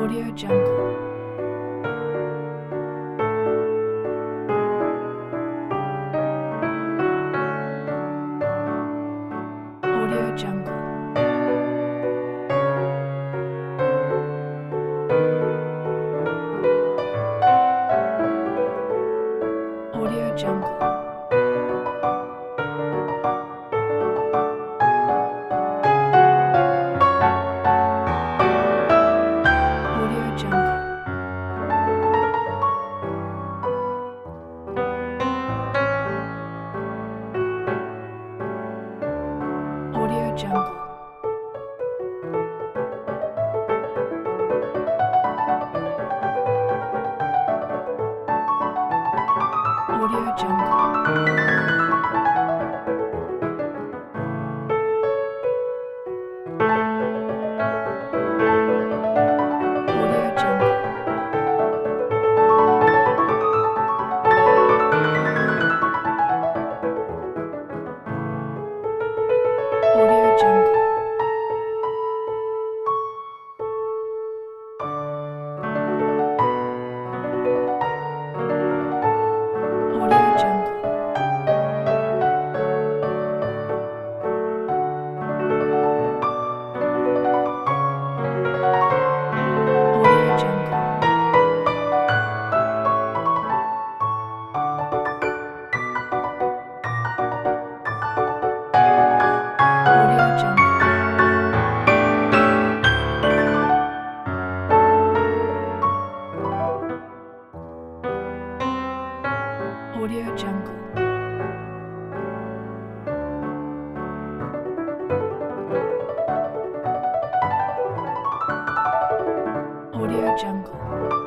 Audio Jungle. Audio Jungle. Audio Jungle. Audio Jungle. Audio Jungle. Audio Jungle. Audio Jungle. Audio Jungle. Audio Jungle. Audio Jungle. Audio Jungle. Audio Jungle. Audio Jungle.